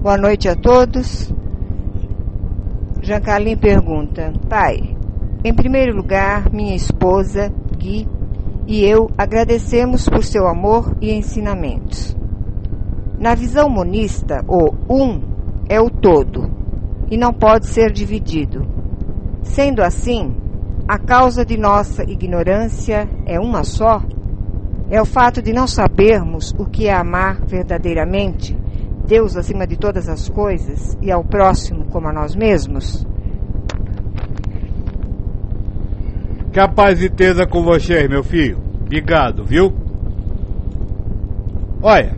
Boa noite a todos. Jean Carlin pergunta: Pai, em primeiro lugar, minha esposa, Gui, e eu agradecemos por seu amor e ensinamentos. Na visão monista, o um é o todo e não pode ser dividido. Sendo assim, a causa de nossa ignorância é uma só? É o fato de não sabermos o que é amar verdadeiramente, Deus acima de todas as coisas e ao próximo como a nós mesmos? Que a paz e teza com vocês, meu filho. Obrigado, viu? Olha,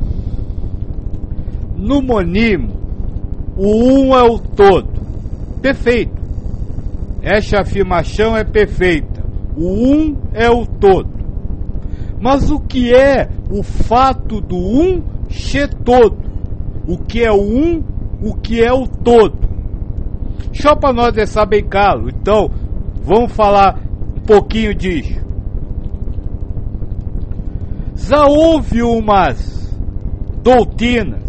no monismo, o um é o todo. Perfeito. Esta afirmação é perfeita. O um é o todo. Mas o que é o fato do um ser todo? O que é o um, o que é o todo? Só para nós deixar bem claro. Então, vamos falar um pouquinho disso. Já houve umas doutrinas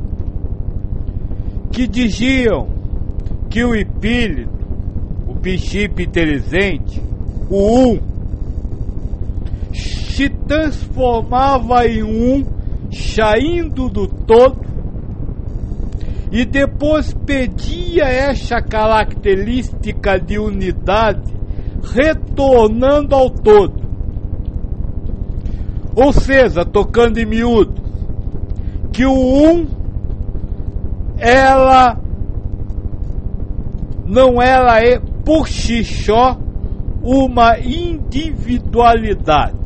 que diziam que o espírito, o princípio inteligente, o um, se transformava em um, saindo do todo, e depois perdia essa característica de unidade, retornando ao todo. Ou seja, tocando em miúdo, que o um, ela não é por si só uma individualidade.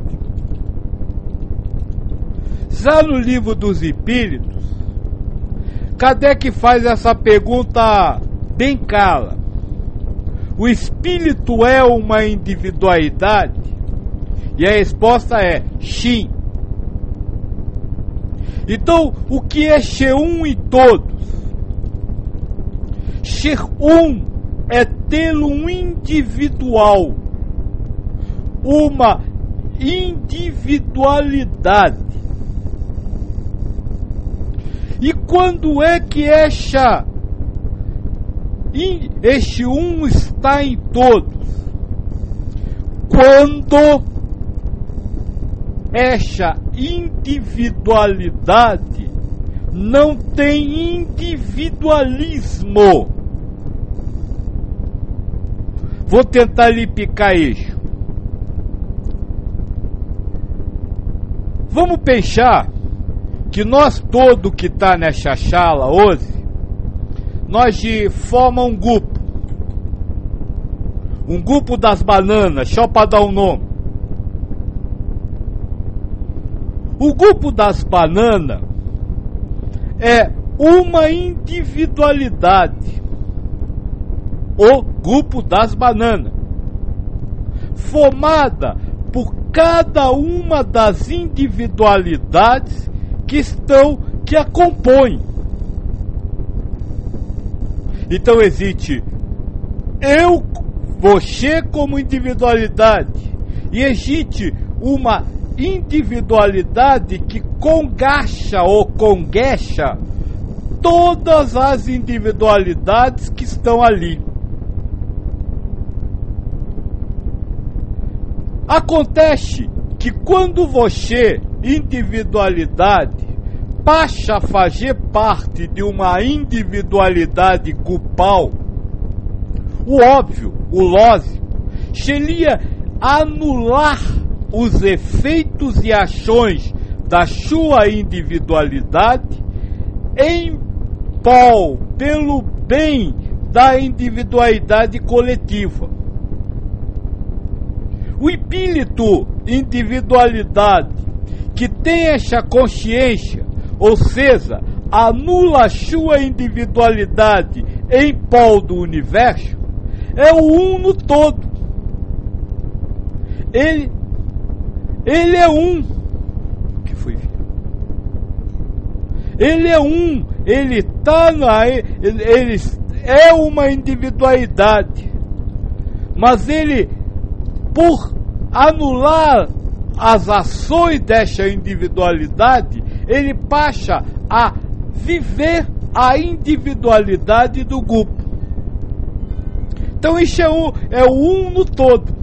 Já no livro dos Espíritos, Kardec faz essa pergunta bem clara. O espírito é uma individualidade? E a resposta é sim. Então, o que é ser um em todos? Ser um é ter um individual, uma individualidade. E quando é que este um está em todos? Quando essa individualidade não tem individualismo. Vou tentar lhe picar isso. Vamos pensar que nós todos que está nessa sala hoje, nós formamos um grupo das bananas, só para dar um nome. O grupo das bananas é uma individualidade, o grupo das bananas, formada por cada uma das individualidades que a compõem. Então existe eu, você como individualidade, e existe uma individualidade que congacha ou conguecha todas as individualidades que estão ali. Acontece que quando você, individualidade, passa a fazer parte de uma individualidade grupal, o óbvio, o lógico, seria anular os efeitos e ações da sua individualidade em prol, pelo bem da individualidade coletiva. O espírito individualidade que tem essa consciência, ou seja, anula a sua individualidade em prol do universo, é o um no todo. Ele é um. O que foi, filho? Ele é um. Ele é uma individualidade. Mas ele, por anular as ações dessa individualidade, ele passa a viver a individualidade do grupo. Então isso é o um no todo.